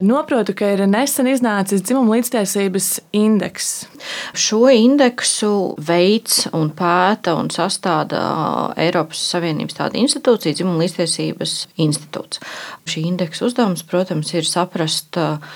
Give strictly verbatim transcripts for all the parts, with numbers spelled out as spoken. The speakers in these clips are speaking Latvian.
Noprotu, ka ir nesen iznācis dzimuma līdztiesības indeks. Šo indeksu veids un pēta un sastāda Eiropas Savienības tāda institūcija, Dzimuma līdztiesības institūts. Šī indeksa uzdevums, protams, ir saprast,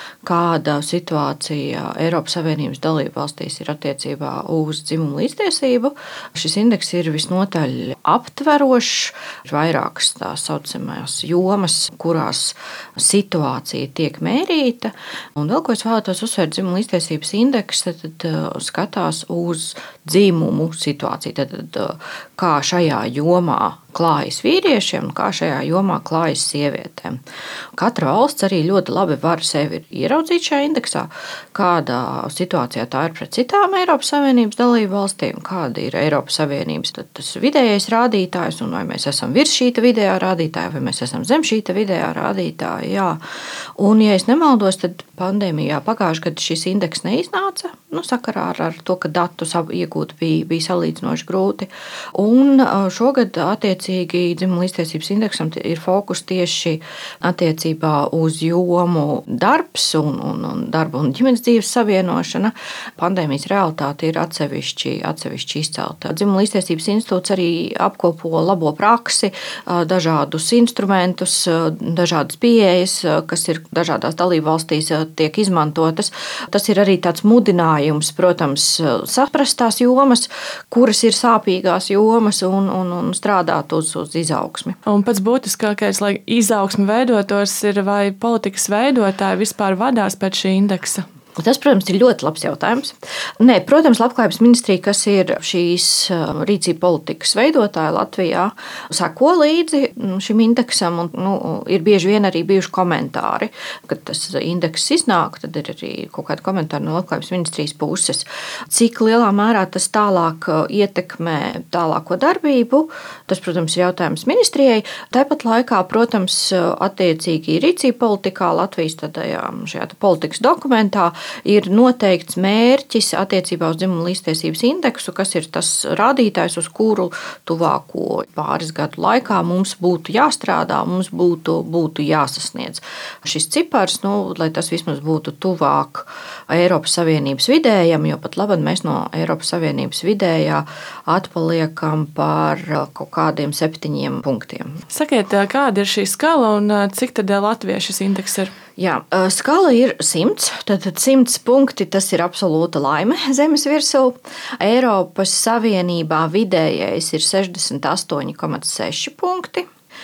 kāda situācija Eiropas Savienības dalību valstīs ir attiecībā uz dzimumu līdztiesību. Šis indeks ir visnotaļ aptverošs, ir vairākas tā saucamās jomas, kurās situācija tiek mērīta. Un vēl ko es vēlētos uzsvērt, dzimuma līdztiesības indeks tad, tad, skatās uz dzimumu situāciju, tad, tad, kā šajā jomā klājas vīriešiem un kā šajā jomā klājas sievietēm. Katra valsts arī ļoti labi var sevi ieraudzīt šajā indeksā, kādā situācijā tā ir pret citām Eiropas Savienības dalību valstīm, kāda ir Eiropas Savienības tas vidējais rādītājs, un vai mēs esam virs šīta vidējā rādītāja, vai mēs esam zem šīta vidējā rādītāja. Jā. Un, ja es nemaldos, tad pandēmijā pagājušajā gadā šis indeks neiznāca, nu, sakarā ar, ar to, ka datus iegūt bija, bija salīdzinoši grūti. Un šogad attiecībā Dzimuma līdztiesības indeksam ir fokus tieši attiecībā uz jomu darbs un, un, un darba un ģimenes dzīves savienošana. Pandēmijas realitāte ir atsevišķi, atsevišķi izcelta. Dzimuma līdztiesības institūts arī apkopo labo praksi, dažādus instrumentus, dažādas pieejas, kas ir dažādās dalībvalstīs tiek izmantotas. Tas ir arī tāds mudinājums, protams, saprast tās jomas, kuras ir sāpīgās jomas un, un, un strādāt uz, uz izaugsmi. Un pats būtiskākais, lai izaugsmi veidotos, ir vai politikas veidotāji vispār vadās pēc šī indeksa? Tas, protams, ir ļoti labs jautājums. Nē, protams, Labklājības ministrija, kas ir šīs rīcība politikas veidotāja Latvijā, seko līdzi šim indeksam. Un, nu, ir bieži vien arī bijuši komentāri. Kad tas indeks iznāk, tad ir arī kaut kādi komentāri no Labklājības ministrijas puses. Cik lielā mērā tas tālāk ietekmē tālāko darbību, tas, protams, ir jautājums ministrijai. Tāpat laikā, protams, attiecīgi rīcība politikā Latvijas tādajā, šajā politikas dokumentā ir noteikts mērķis attiecībā uz dzimuma līdztiesības indeksu, kas ir tas rādītājs, uz kuru tuvāko pāris gadu laikā mums būtu jāstrādā, mums būtu, būtu jāsasniedz. Šis cipars, nu, lai tas vismaz būtu tuvāk Eiropas Savienības vidējam, jo pat labāk mēs no Eiropas Savienības vidējā atpaliekam par kaut kādiem septiņiem punktiem. Sakiet, kāda ir šī skala un cik tad Latvijā šis indeks ir? Jā, skala ir simts. Tātad simts punkti, tas ir absolūta laime zemes virsū. Eiropas Savienībā vidējais ir sešdesmit astoņi komats seši punkti.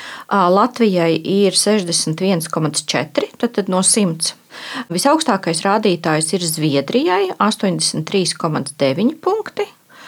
Latvijai ir sešdesmit viens komats četri, tātad no simts. Visaugstākais rādītājs ir Zviedrijai astoņdesmit trīs komats deviņi punkti.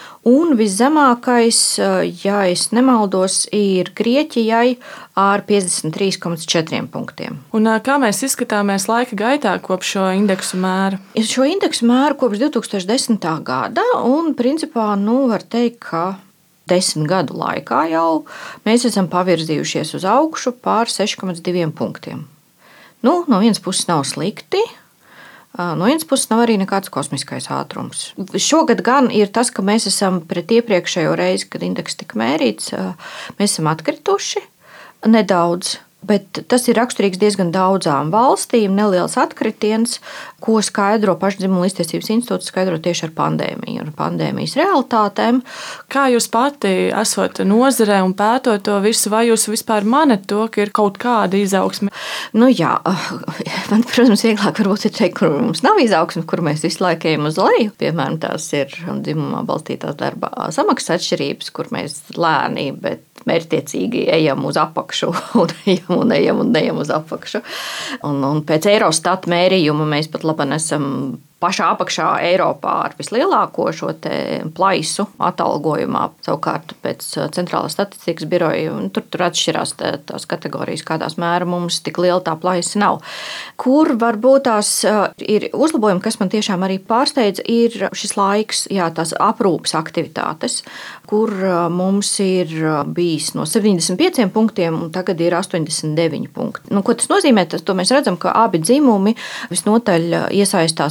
Un viszemākais, ja es nemaldos, ir Grieķijai ar piecdesmit trīs komats četri punktiem. Un kā mēs izskatāmies laika gaitā kopš šo indeksu mēra? Šo indeksu mēru kopš divi tūkstoši desmitā gada, un principā nu, var teikt, ka desmit gadu laikā jau mēs esam pavirzījušies uz augšu pār seši komats divi punktiem. Nu, no vienas puses nav slikti. No vienas puses nav arī nekāds kosmiskais ātrums. Šogad gan ir tas, ka mēs esam pret iepriekšējo reizi, kad indeks tika mērīts, mēs esam atkrituši nedaudz. Bet tas ir raksturīgs diezgan daudzām valstīm, neliels atkritiens, ko skaidro pašdzimuma līdztiesības institūts skaidro tieši ar pandēmiju, ar pandēmijas realitātēm. Kā jūs pati esat nozarē un pētot to visu, vai jūs vispār manat to, ka ir kaut kāda izaugsme? Nu jā, man, protams, vieglāk varbūt ir teikt, kur mums nav izaugsme, kur mēs visu laiku ejam uz leju. Piemēram, tās ir dzimumā balstītās darbā samaksas atšķirības, kur mēs lēni, bet mērķtiecīgi ejam uz apakšu un ejam un ejam un ejam uz apakšu. Un, un pēc Eurostat mērījuma mēs pat labi esam pašā apakšā Eiropā ar vislielāko šo te plaisu atalgojumā. Savukārt pēc Centrālās statistikas biroja tur, tur atšķirās tā, tās kategorijas, kādās mēra mums tik liela tā plaisa nav. Kur varbūt tās ir uzlabojumi, kas man tiešām arī pārsteidz, ir šis laiks, jā, tās aprūpes aktivitātes, kur mums ir bijis no septiņdesmit pieciem punktiem un tagad ir astoņdesmit deviņi punkti. Nu, ko tas nozīmē? Tas, to mēs redzam, ka abi dzimumi visnotaļ iesaistās aprūpes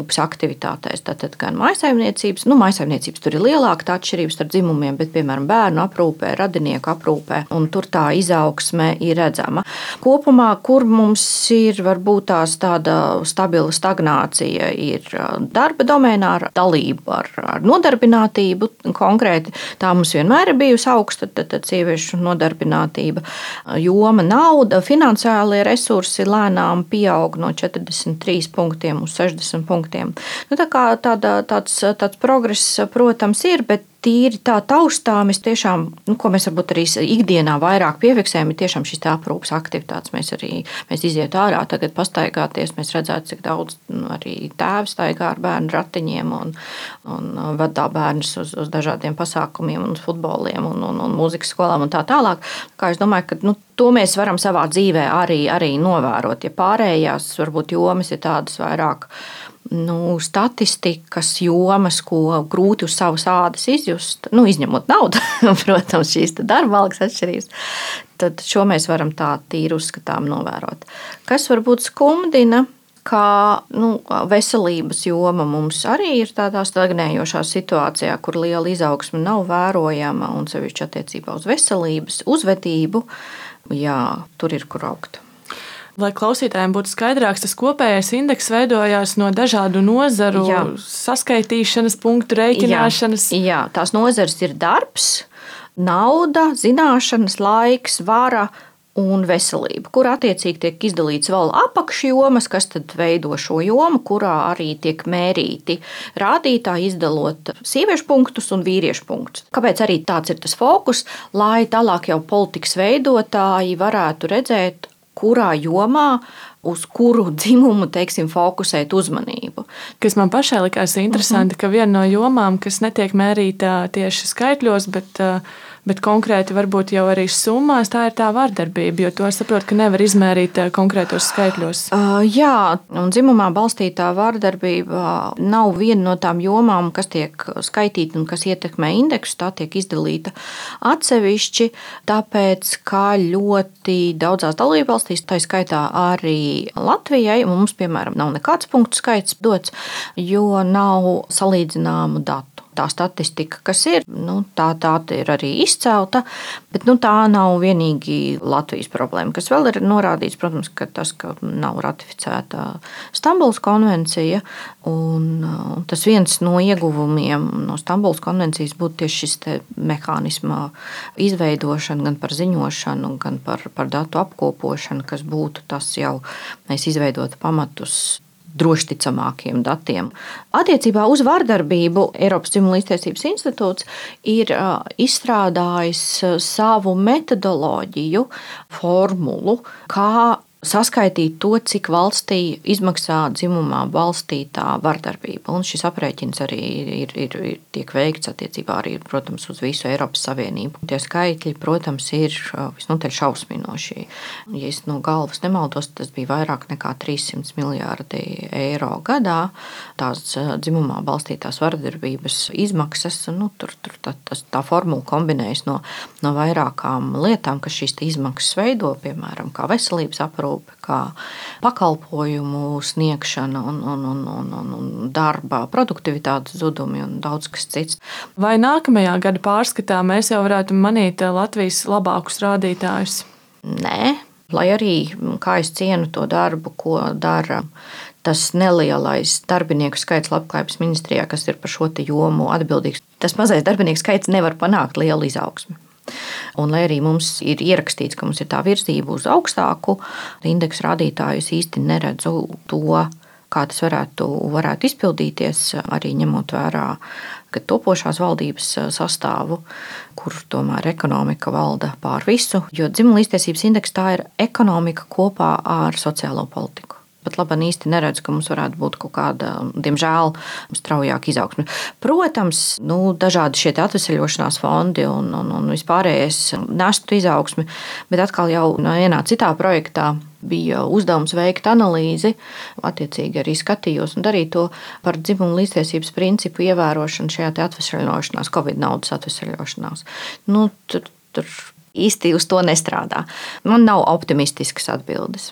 aprūpes aktivitātēs. Tātad gan mājsaimniecības, nu, mājsaimniecības tur ir lielāka tā atšķirības starp dzimumiem, bet, piemēram, bērnu aprūpē, radinieku aprūpē, un tur tā izaugsme ir redzama. Kopumā, kur mums ir varbūt tās tāda stabila stagnācija, ir darba domēnā ar dalību, ar, ar nodarbinātību konkrēti. Tā mums vienmēr ir bijusi augsta, tad, tad sieviešu nodarbinātība, joma, nauda, finansiālie resursi lēnām pieaug no četrdesmit trīs punktiem uz sešdesmit punktiem. Nu, tā kā tāda, tāds, tāds progress, protams, ir, bet tīri tā taustām, es tiešām, nu, ko mēs varbūt arī ikdienā vairāk piefiksējam, ir tiešām šīs aprūpes aktivitātes. Mēs arī, mēs iziet ārā tagad pastaigāties, mēs redzētu, cik daudz nu, arī tēvi staigā ar bērnu ratiņiem un, un vadā bērnus uz, uz dažādiem pasākumiem un uz futboliem un, un, un mūzikas skolām un tā tālāk. Kā es domāju, ka nu, to mēs varam savā dzīvē arī, arī novērot. Ja pārējās varbūt jomas ir tādas vairāk nu, statistikas jomas, ko grūti uz savas ādas izjust, nu, izņemot naudu, protams, šīs darba algas atšķirības, tad šo mēs varam tā tīri uzskatām novērot. Kas varbūt skumdina, ka nu, veselības joma mums arī ir tādā stagnējošā situācijā, kur liela izaugsme nav vērojama un sevišķi attiecībā uz veselības, uzvedību, jā, tur ir kur augt. Lai klausītājiem būtu skaidrāks, tas kopējais indeks veidojās no dažādu nozaru jā. saskaitīšanas, punktu rēķināšanas. Jā, jā, tās nozares ir darbs, nauda, zināšanas, laiks, vara un veselība, kur attiecīgi tiek izdalīts vēl apakšjomas, kas tad veido šo jomu, kurā arī tiek mērīti rādītāji, izdalot sieviešu punktus un vīriešu punktus. Kāpēc arī tāds ir tas fokus, lai tālāk jau politikas veidotāji varētu redzēt, kurā jomā, uz kuru dzimumu, teiksim, fokusēt uzmanību. Kas man pašai likās interesanti, uh-huh. ka viena no jomām, kas netiek mērīta tieši skaitļos, bet, bet konkrēti varbūt jau arī summās, tā ir tā vardarbība, jo to es saprotu, ka nevar izmērīt konkrētos skaitļos. Uh, jā, un dzimumā balstītā vardarbība nav viena no tām jomām, kas tiek skaitīta un kas ietekmē indeksu, tā tiek izdalīta atsevišķi, tāpēc, ka ļoti daudzās dalībvalstīs, tā skaitā arī Latvijai, mums, piemēram, nav nekāds punktu skaits dots, jo nav salīdzināmu datu. Tā statistika, kas ir, nu, tā, tā ir arī izcelta, bet nu, tā nav vienīgi Latvijas problēma. Kas vēl ir norādīts, protams, ka tas, ka nav ratificēta Stambulas konvencija, un, un tas viens no ieguvumiem no Stambulas konvencijas būtu tieši šis te mehānisma izveidošana gan par ziņošanu, gan par, par datu apkopošanu, kas būtu tas jau, mēs izveidotu pamatus drošticamākiem datiem. Attiecībā uz vardarbību Eiropas Dzimuma līdztiesības institūts ir izstrādājis savu metodoloģiju, formulu, kā saskaitīt to, cik valstī izmaksā dzimumā balstītā vardarbība. Un šis aprēķins arī ir, ir, ir tiek veikts attiecībā arī, protams, uz visu Eiropas Savienību. Tie skaitļi, protams, ir visnotaļ šausminoši. Ja es no galvas nemaldos, tas bija vairāk nekā trīssimti miljārdi eiro gadā. Tās dzimumā balstītās vardarbības izmaksas, nu, tur, tur tā, tas, tā formula kombinējas no, no vairākām lietām, kas šīs izmaksas veido, piemēram, kā veselības aprūpe, kā pakalpojumu sniegšana un, un, un, un, un darba produktivitātes zudumi un daudz kas cits. Vai nākamajā gada pārskatā mēs jau varētu manīt Latvijas labākus rādītājus? Nē, lai arī, kā es cienu to darbu, ko dara tas nelielais darbinieku skaits Labklājības ministrijā, kas ir par šo te jomu atbildīgs. Tas mazais darbinieku skaits nevar panākt lielu izaugsmi. Un, lai arī mums ir ierakstīts, ka mums ir tā virzība uz augstāku indeksu rādītāju, es īsti neredzu to, kā tas varētu, varētu izpildīties, arī ņemot vērā, ka topošās valdības sastāvu, kur tomēr ekonomika valda pār visu, jo dzimuma līdztiesības indeks tā ir ekonomika kopā ar sociālo politiku. Pat labi īsti neredzu, ka mums varētu būt kaut kāda, diemžēl, straujāka izaugsme. Protams, nu, dažādi šie atveseļošanās fondi un, un, un vispārējais nestu izaugsmi, bet atkal jau vienā citā projektā bija uzdevums veikt analīzi, attiecīgi arī skatījos un darīt to par dzimumu līdztiesības principu ievērošanu šajā atveseļošanās, Covid naudas atveseļošanās. Nu, tur, tur īsti uz to nestrādā. Man nav optimistiskas atbildes.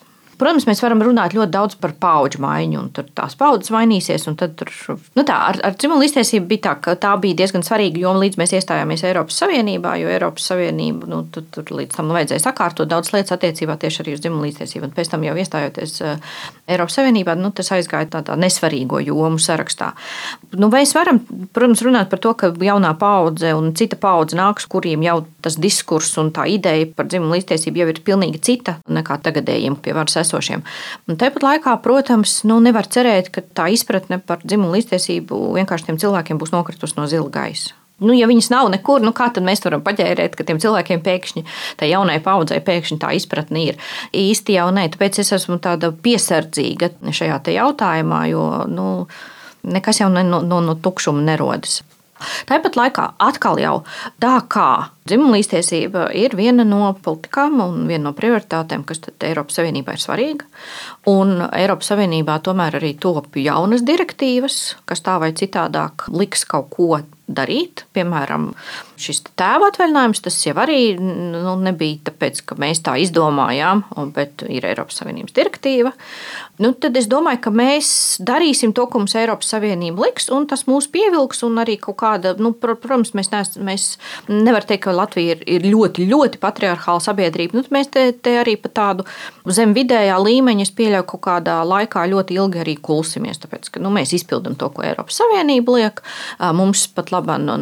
Protams, mēs varam runāt ļoti daudz par paudžu maiņu, un tur tās paudzes mainīsies. Tad, tur, nu tā, ar, ar dzimumu līdztiesību bija tā, ka tā bija diezgan svarīga joma, līdz mēs iestājāmies Eiropas Savienībā, jo Eiropas Savienība nu, tur, tur līdz tam vajadzēja sakārtot daudz lietas attiecībā tieši arī uz dzimumu līdztiesību. Un pēc tam jau iestājoties Eiropas Savienībā, nu, tas aizgāja tādā nesvarīgo jomu sarakstā. Nu, mēs varam, protams, runāt par to, ka jaunā paudze un cita paudze nāks, kuriem jau tas diskurss un tā ideja par dzimumu līdztiesību jau ir pilnīgi cita nekā tagadējiem pie varas esošiem. Un tāpat laikā, protams, nu, nevar cerēt, ka tā izpratne par dzimumu līdztiesību vienkārši tiem cilvēkiem būs nokritusi no zila gaisa. Nu, ja viņas nav nekur, nu kā tad mēs varam paģērēt, ka tiem cilvēkiem pēkšņi, tai jaunai paudzei pēkšņi tā izpratne ir? Īsti jau nē, tāpēc es esmu tāda piesardzīga šajā te jautājumā, jo nu, nekas jau no, no, no tukšuma nerodas. Tāpat laikā atkal jau tā kā dzimuma līdztiesība ir viena no politikām un viena no prioritātēm, kas Eiropas Savienībā ir svarīga. Un Eiropas Savienībā tomēr arī top jaunas direktīvas, kas tā vai citādāk liks kaut ko darīt. Piemēram, šis tēva atvaļinājums, tas jau arī nu, nebija tāpēc, ka mēs tā izdomājām, bet ir Eiropas Savienības direktīva. Nu, tad es domāju, ka mēs darīsim to, ko mums Eiropas Savienība liks, un tas mūs pievilks, un arī kaut kāda, nu, protams, mēs, nees, mēs nevar teikt, ka Latvija ir, ir ļoti, ļoti patriarchāla sabiedrība. Nu, mēs te, te arī pa tādu zem vidējā līmeņa, es pieļauju, kaut kādā laikā ļoti ilgi arī kulsimies, tāpēc, ka nu, mēs izpildam to, ko Eiropas Savienība liek. Mums pat labā, nu,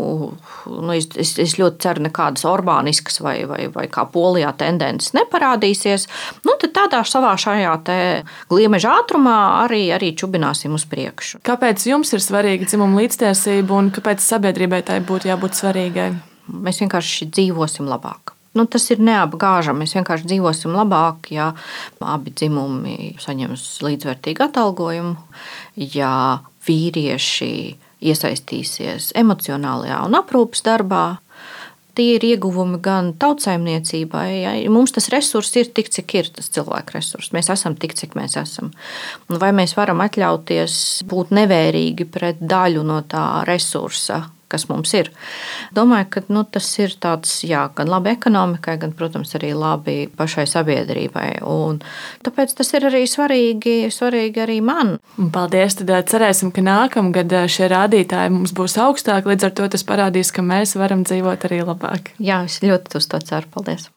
nu, es, es ļoti ceru, nekādas orbāniskas vai, vai, vai kā Polijā tendences neparādīsies. Nu, tad tādā savā šajā te gliemeža ātrumā arī, arī čubināsim uz priekšu. Kāpēc jums ir svarīga dzimuma līdztiesība un kāpēc sabiedrībai tai būtu jābūt svarīgai? Mēs vienkārši dzīvosim labāk. Nu, tas ir neapgāžami. Mēs vienkārši dzīvosim labāk, ja abi dzimumi saņems līdzvērtīgu atalgojumu, ja vīrieši iesaistīsies emocionālajā un aprūpes darbā. Tie ir ieguvumi gan tautsaimniecībai. Ja? Mums tas resurss ir tik, cik ir tas cilvēku resurss. Mēs esam tik, cik mēs esam. Un vai mēs varam atļauties būt nevērīgi pret daļu no tā resursa, kas mums ir? Domāju, ka nu, tas ir tāds, jā, gan labi ekonomikai, gan, protams, arī labi pašai sabiedrībai. Un tāpēc tas ir arī svarīgi, svarīgi arī man. Paldies! Tad cerēsim, ka nākamgad šie rādītāji mums būs augstāki. Līdz ar to tas parādīs, ka mēs varam dzīvot arī labāk. Jā, es ļoti uz to ceru. Paldies!